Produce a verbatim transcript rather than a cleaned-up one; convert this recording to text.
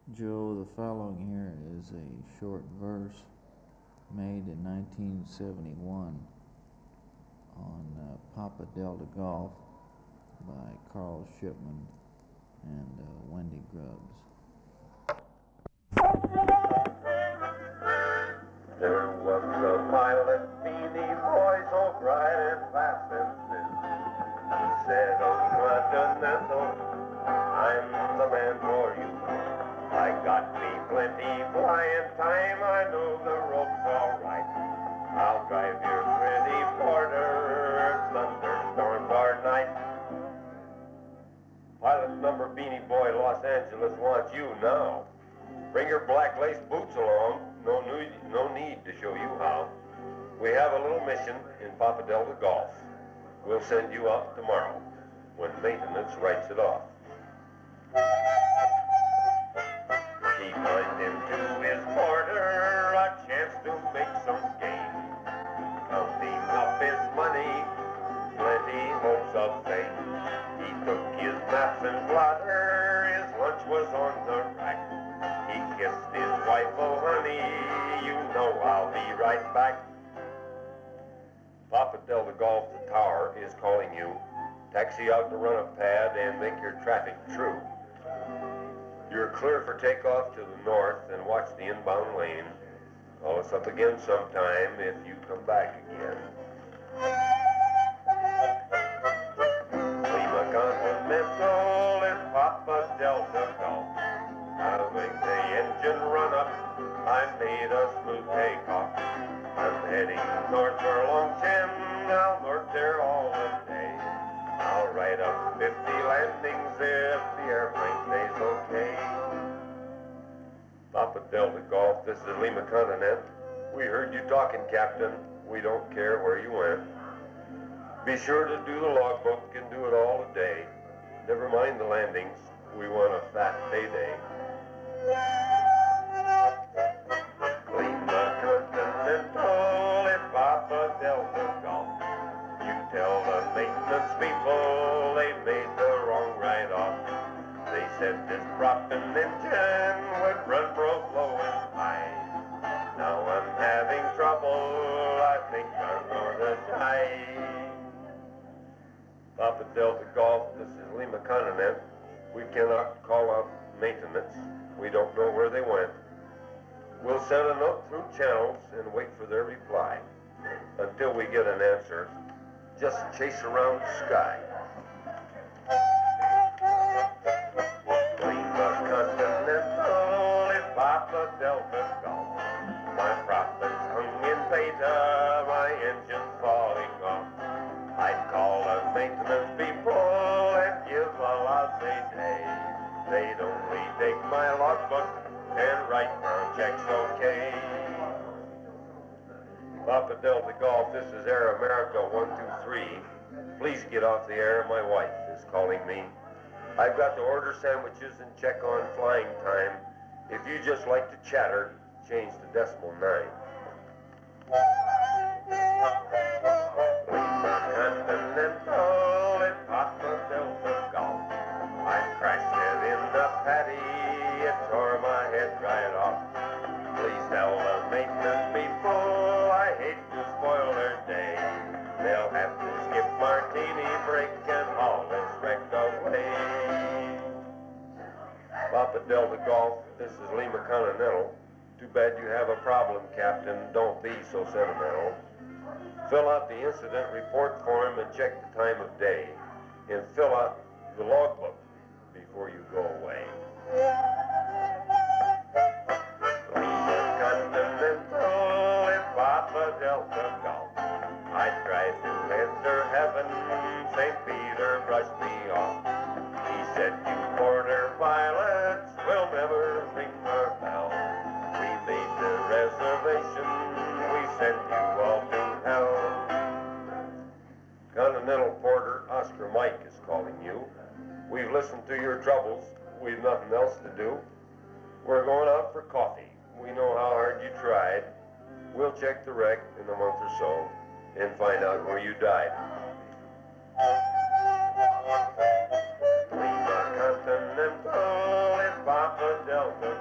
Joe, the following here is a short verse made in nineteen seventy-one on uh, Papa Delta Golf by Carl Shipman and uh, Wendy Grubbs. There was a pilot, beanie boy, so bright and fast and thin. He said, "Oh, Continental, I'm the man for you. I got me plenty flying time, I know the rope's all right. I'll drive your pretty Porter, thunderstorms or night." Pilot number Beanie Boy, Los Angeles wants you now. Bring your black lace boots along, no need, no need to show you how. We have a little mission in Papa Delta Golf. We'll send you up tomorrow when maintenance writes it off. He climbed into his Porter, a chance to make some gain. Counting up his money, plenty hopes of fame. He took his maps and blotter, his lunch was on the rack. He kissed his wife, "Oh honey, you know I'll be right back." Papa Delta Golf, the tower, is calling you. Taxi out to run a pad and make your traffic true. You're clear for takeoff to the north and watch the inbound lane. Call us up again sometime if you come back again. Lima Continental and Papa Delta Golf. I'll make the engine run up, I made a smooth takeoff. I'm heading north for Longchamp, I'll north there all the day. I'll ride up fifty landings if the airplane stays okay. Papa Delta Golf, this is Lima Continent. We heard you talking, Captain. We don't care where you went. Be sure to do the logbook and do it all a day. Never mind the landings, we want a fat payday. Lima Continental and Papa Delta Golf. You tell the maintenance people they made the wrong write-off. They said this prop and engine would run broke low and high. Now I'm having trouble, I think I'm gonna die. Papa Delta Golf, this is Lima Continent. We cannot call out maintenance. We don't know where they went. We'll send a note through channels and wait for their reply. Until we get an answer, just chase around the sky. Lima Continental and Papa Delta Golf. My profits hung in beta, my engine's falling off. I'd call the maintenance people and give a lousy day. They'd only take my logbook and write down checks okay. Papa Delta Golf, this is Air America one two three. Please get off the air, my wife is calling me. I've got to order sandwiches and check on flying time. If you just like to chatter, change to decimal nine. Lima Continental and Papa Delta Golf. I crashed it in the paddy, it tore my head right off. Please tell the maintenance people I hate to spoil their day. They'll have to skip martini break and haul this wreck away. Papa Delta Golf, this is Lima Continental. Too bad you have a problem, Captain. Don't be so sentimental. Fill out the incident report form and check the time of day. And fill out the logbook before you go away. Lima Continental and Papa Delta Golf. I tried to enter heaven, Saint Peter brushed me off. He said, "You Porter pilots will never ring our bell. We made the reservation, we sent you all to hell." Continental Porter, Oscar Mike is calling you. We've listened to your troubles. We've nothing else to do. We're going out for coffee. We know how hard you tried. We'll check the wreck in a month or so and find out where you died. Lima Continental and Papa Delta